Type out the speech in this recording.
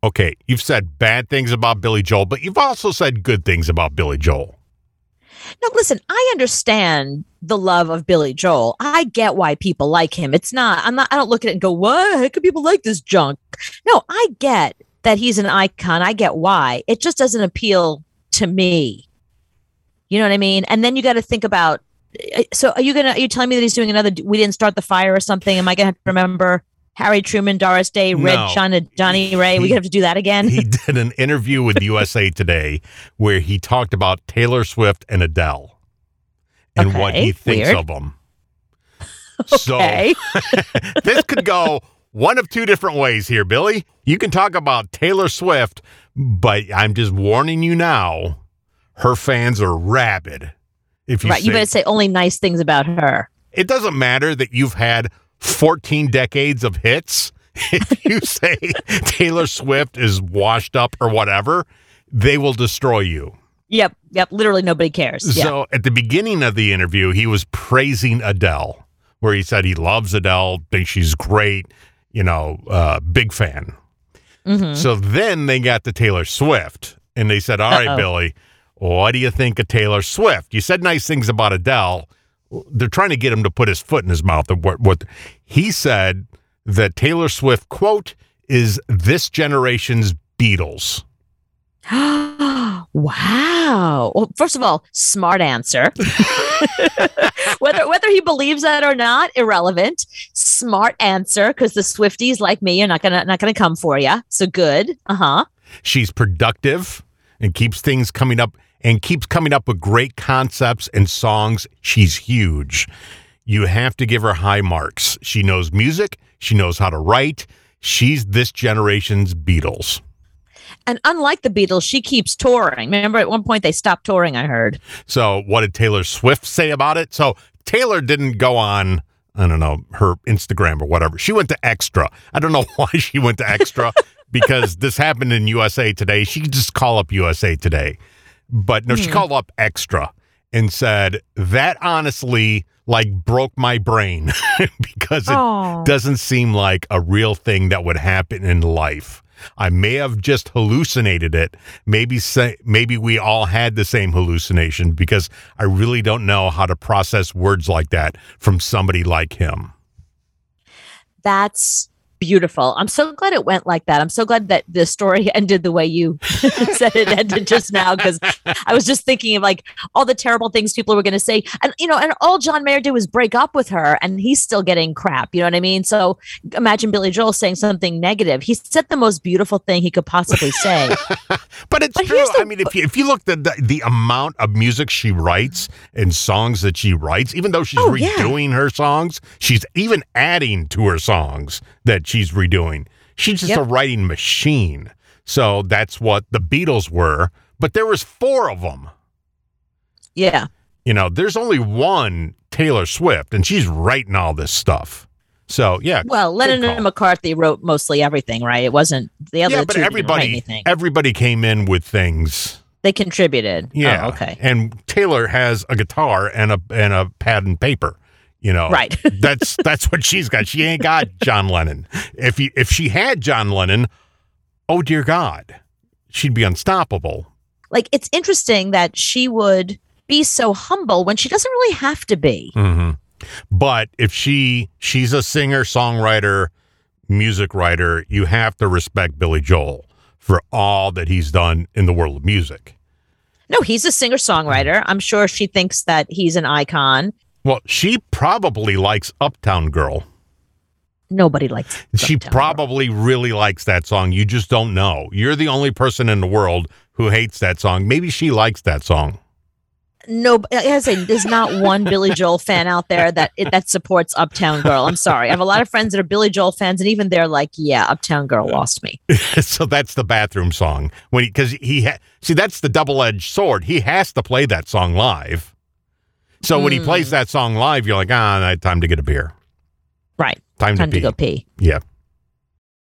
Okay, you've said bad things about Billy Joel, but you've also said good things about Billy Joel. No, listen, I understand the love of Billy Joel. I get why people like him. I don't look at it and go, what? How could people like this junk? No, I get that he's an icon. I get why. It just doesn't appeal to me. You know what I mean? And then you got to think about, so are you telling me that he's doing another We Didn't Start the Fire or something? Am I going to have to remember Harry Truman, Doris Day, Red China, Johnny Ray? We have to do that again? He did an interview with USA Today where he talked about Taylor Swift and Adele and what he thinks of them. Okay. So this could go one of two different ways here, Billy. You can talk about Taylor Swift, but I'm just warning you now, her fans are rabid. If you you better say only nice things about her. It doesn't matter that you've had 14 decades of hits. If you say Taylor Swift is washed up or whatever, they will destroy you. Yep. Literally nobody cares. So at the beginning of the interview, he was praising Adele, where he said he loves Adele, thinks she's great, big fan. Mm-hmm. So then they got to Taylor Swift, and they said, all right, Billy, what do you think of Taylor Swift? You said nice things about Adele. They're trying to get him to put his foot in his mouth. What he said that Taylor Swift, quote, is this generation's Beatles. Wow. Well, first of all, smart answer. whether he believes that or not, irrelevant. Smart answer, because the Swifties like me are not gonna come for you. So good. She's productive and keeps things coming up. And keeps coming up with great concepts and songs. She's huge. You have to give her high marks. She knows music. She knows how to write. She's this generation's Beatles. And unlike the Beatles, she keeps touring. Remember, at one point they stopped touring, I heard. So what did Taylor Swift say about it? So Taylor didn't go on, I don't know, her Instagram or whatever. She went to Extra. I don't know why she went to Extra, because this happened in USA Today. She could just call up USA Today. But no, she called up Extra and said, that honestly, broke my brain because it doesn't seem like a real thing that would happen in life. I may have just hallucinated it. Maybe we all had the same hallucination, because I really don't know how to process words like that from somebody like him. That's beautiful. I'm so glad it went like that. I'm so glad that the story ended the way you said it ended just now, because I was just thinking of all the terrible things people were going to say. And, and all John Mayer did was break up with her, and he's still getting crap. You know what I mean? So imagine Billy Joel saying something negative. He said the most beautiful thing he could possibly say. But it's true. I mean, if you look at the amount of music she writes and songs that she writes, even though she's redoing her songs, she's even adding to her songs that she's redoing. She's just a writing machine. So that's what the Beatles were, but there was 4 of them. Yeah. There's only one Taylor Swift, and she's writing all this stuff. So, yeah. Well, Lennon and McCartney wrote mostly everything, right? It wasn't the other two didn't write anything. Everybody came in with things. They contributed. Yeah. Oh, okay. And Taylor has a guitar and a pad and paper. Right. that's what she's got. She ain't got John Lennon. If she had John Lennon, oh dear God, she'd be unstoppable. It's interesting that she would be so humble when she doesn't really have to be. Mm-hmm. But if she's a singer, songwriter, music writer, you have to respect Billy Joel for all that he's done in the world of music. No, he's a singer-songwriter. I'm sure she thinks that he's an icon. Well, she probably likes Uptown Girl. Nobody likes She probably really likes that song. You just don't know. You're the only person in the world who hates that song. Maybe she likes that song. No, there's not one Billy Joel fan out there that supports Uptown Girl. I'm sorry. I have a lot of friends that are Billy Joel fans, and even they're like, yeah, Uptown Girl lost me. So that's the bathroom song. Because that's the double-edged sword. He has to play that song live. So when he plays that song live, you're like, time to get a beer. Right. Time to go pee. Yeah.